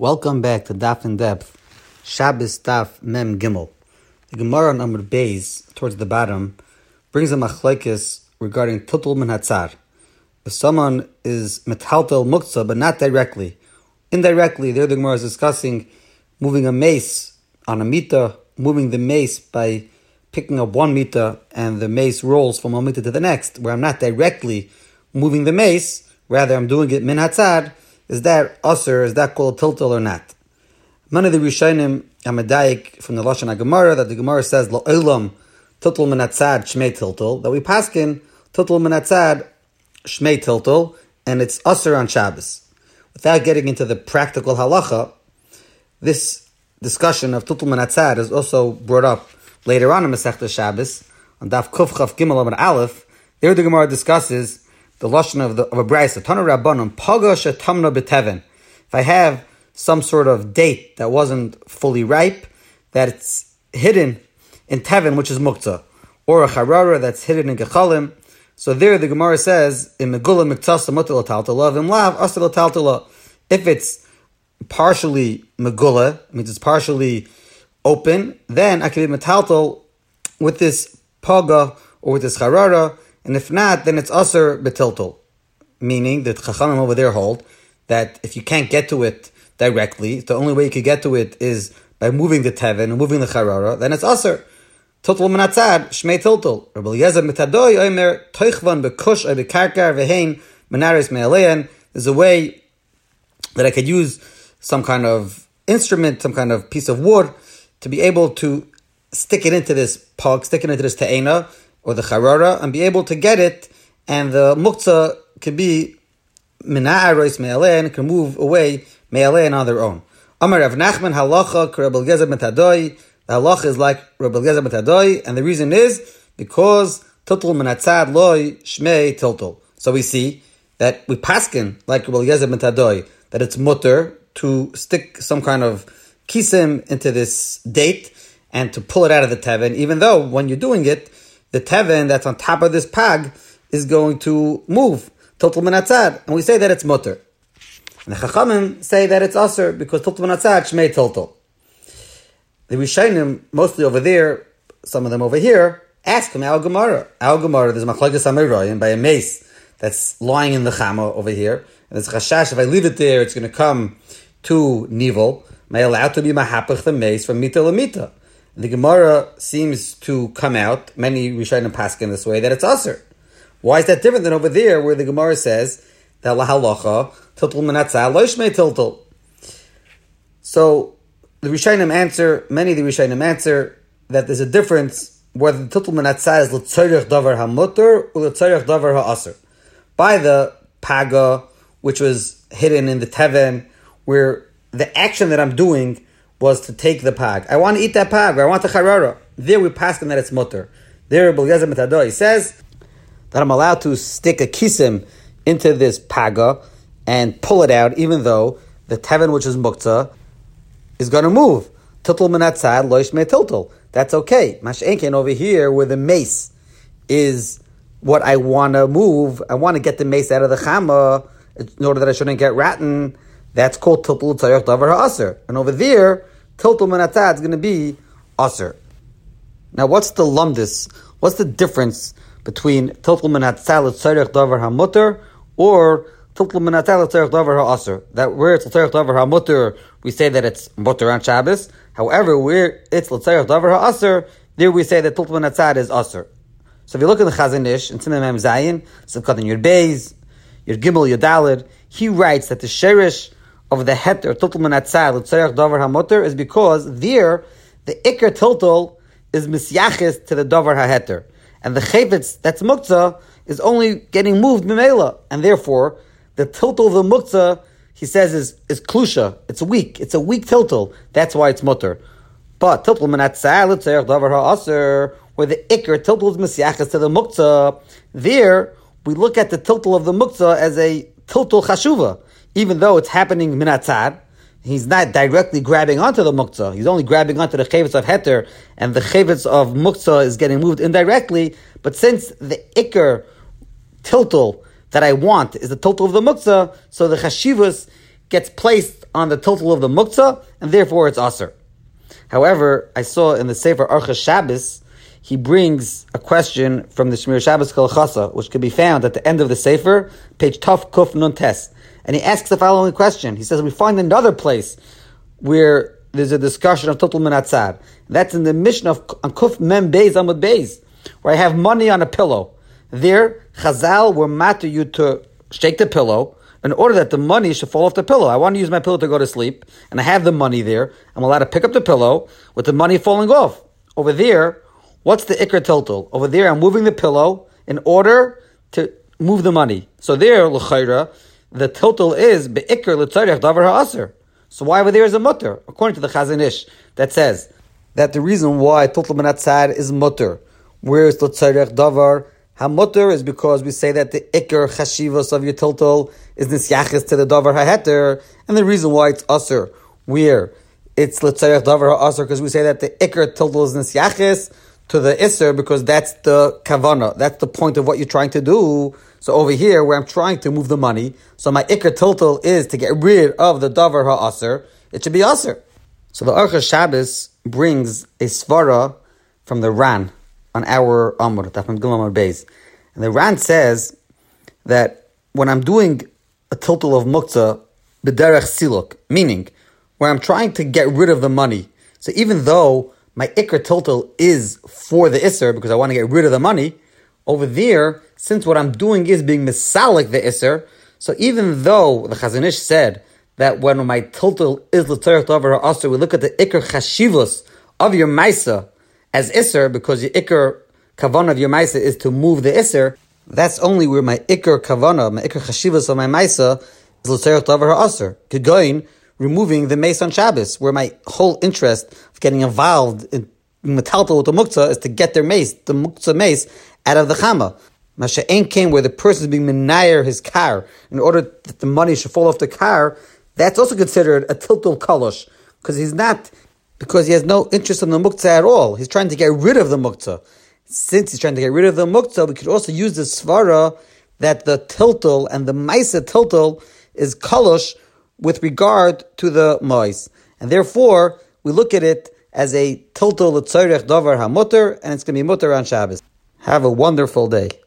Welcome back to Daf in Depth, Shabbos Daf Mem Gimel. The Gemara on Amud Beis, towards the bottom, brings a machlekes regarding Tutul Min Hatzar. If someone is metaltel muktzah, but not directly, indirectly, there the Gemara is discussing moving a mace on a mita, moving the mace by picking up one mita, and the mace rolls from one mita to the next, where I'm not directly moving the mace, rather I'm doing it min hatzar. Is that usher, is that called tiltal or not? Many of the Rishonim Amadayik from the Lashon HaGemara, that the Gemara says, Lo'olam tiltal min hatzad shmei tiltal, that we paskin tiltal min hatzad shmei tiltal, and it's usher on Shabbos. Without getting into the practical halacha, this discussion of tiltal min hatzad is also brought up later on in Masechta Shabbos, on Daf Kuf Chaf Gimel Amud Aleph. There the Gemara discusses the lashon of a brayso. Tana Rabbanon paga shetamna b'teven. If I have some sort of date that wasn't fully ripe, that it's hidden in teven, which is muktzah, or a charara that's hidden in gechalim. So there the Gemara says in megula miktasa mutal taltala v'imlav asal taltala. If it's partially megula, means it's partially open, then I can be metaltal with this paga or with this charara. And if not, then it's aser betiltal. Meaning that Chachamim over there hold that if you can't get to it directly, the only way you could get to it is by moving the teven and moving the charara, then it's aser. Tiltal menatzad, shmei tiltal. Rabbi Eliezer mitadoy oimer toichvan bekush or bekarkar vehein menaris me'alein. There's a way that I could use some kind of instrument, some kind of piece of wood, to be able to stick it into this pug, stick it into this te'ena, or the charara, and be able to get it, and the muktzah could be mina'aros me'alein, can move away me'alein on their own. Amar Rav Nachman halacha Rabbi Eliezer metadoy. The halacha is like Rabbi Eliezer metadoy, and the reason is because tiltul menatzad loy shmei tiltul. So we see that we paskin like Rabbi Eliezer metadoy, that it's mutter to stick some kind of kisim into this date and to pull it out of the teven, even though when you're doing it, the teven that's on top of this pag is going to move. Tiltul menatzad. And we say that it's mutter. And the Chachamim say that it's aser because tiltul menatzad shmei tiltul. The Rishonim, mostly over there, some of them over here, ask him, Al Gemara. Al Gemara, there's machlokes hamirayim by a mace that's lying in the chama over here. And there's chashash, if I leave it there, it's going to come to nivel. Am I allowed to be mahapach the mace from mita to mita? The Gemara seems to come out, many Rishonim paskin this way, that it's aser. Why is that different than over there, where the Gemara says that la halacha tiltul menatzah lo shmei tiltul? So the Rishonim answer, many of the Rishonim answer that there's a difference whether the tiltul menatzah is l'tzorech davar hamutter or l'tzorech davar ha'aser. By the paga, which was hidden in the teven, where the action that I'm doing was to take the pag. I want to eat that pag, or I want the charara. There we pass him that it's mutter. There Rabbi Eliezer metadoy says that I'm allowed to stick a kisim into this paga and pull it out, even though the teven, which is muktzah, is going to move. Tiltul menatzad lo shmei tiltul. That's okay. Mash'enken over here, where the mace is what I want to move, I want to get the mace out of the chama in order that I shouldn't get rotten. That's called tiltul tzarech davar ha'aser. And over there, tiltul menatzad is going to be aser. Now, what's the lumdis? What's the difference between tiltul menatzad tzarech davar hamutter or tiltul menatzad tzarech davar ha'aser? That where it's tzarech davar hamutter, we say that it's mutter on Shabbos. However, where it's tzarech davar ha'aser, there we say that tiltul menatzad is aser. So if you look at the Chazon Ish in Simon Mem Zayin, Simchat in Yud Beis, Yud Gimel, Yud Daled, he writes that the sherish of the heter tiltul menatzad l'tzarech davar hamutter is because there the ikar tiltul is misyaches to the davar haheter, and the chayvetz that's muktzah is only getting moved b'meila, and therefore the tiltul of the muktzah, he says, is klusha. It's weak. It's a weak tiltul. That's why it's mutter. But tiltul menatzad l'tzarech davar ha'aser, where the ikar tiltul is misyaches to the muktzah, there we look at the tiltul of the muktzah as a tiltul chashuva. Even though it's happening minatzad, he's not directly grabbing onto the muktzah. He's only grabbing onto the chevetz of heter, and the chevetz of muktzah is getting moved indirectly. But since the ikar tiltul that I want is the tiltul of the muktzah, so the chashivas gets placed on the total of the muktzah, and therefore it's aser. However, I saw in the Sefer Archa Shabbos, he brings a question from the Shmir Shabbos Kol Chasa, which can be found at the end of the Sefer, page Taf Kuf Nun Tes. And he asks the following question. He says, we find another place where there's a discussion of total menatzar. That's in the Mishnah on Kuf Mem Beis Amud Beis, where I have money on a pillow. There, Chazal were matter you to shake the pillow in order that the money should fall off the pillow. I want to use my pillow to go to sleep, and I have the money there. I'm allowed to pick up the pillow with the money falling off. Over there, what's the ikr total? Over there, I'm moving the pillow in order to move the money. So there, l'chayra, the total is be'ikr l'tzarech davar ha'aser. So why over there is a mutter? According to the Chazon Ish, that says that the reason why total menatzar is mutter, whereas l'tzarech davar ha-mutter is because we say that the ikr chashivos of your total is nisyachis to the davar ha-heter, and the reason why it's aser, where it's l'tzarech davar ha-aser, because we say that the ikr total is nisyachis to the isser, because that's the kavana, that's the point of what you're trying to do. So over here, where I'm trying to move the money, so my ikr total is to get rid of the davar ha-aser, it should be aser. So the Archa Shabbos brings a svara from the Ran on our Amr, Tafim Gimel Amr Beis. And the Ran says that when I'm doing a total of muktzah, b'derech siluk, meaning where I'm trying to get rid of the money, so even though my ikr total is for the isser, because I want to get rid of the money, over there, since what I'm doing is being misalik the isser, so even though the Chazon Ish said that when my total is l'tzarech davar ha'aser, we look at the ikr chashivos of your maisa as isser, because your ikr kavanah of your maisa is to move the isser, that's only where my ikr kavanah, my ikr chashivos of my maisa is l'tzarech davar ha'aser. Kegoin, removing the mace on Shabbos, where my whole interest of getting involved in metaltal with the muktzah is to get their mace, the muktzah mace, out of the chama. Masha'en came where the person is being menayer his car in order that the money should fall off the car. That's also considered a tiltul kalosh, because he has no interest in the muktzah at all. He's trying to get rid of the muktzah. Since he's trying to get rid of the muktzah, we could also use the svara that the tiltul and the maisa tiltul is kalosh with regard to the mois. And therefore, we look at it as a tiltul l'tzarech davar ha-mutter, and it's going to be mutter on Shabbos. Have a wonderful day.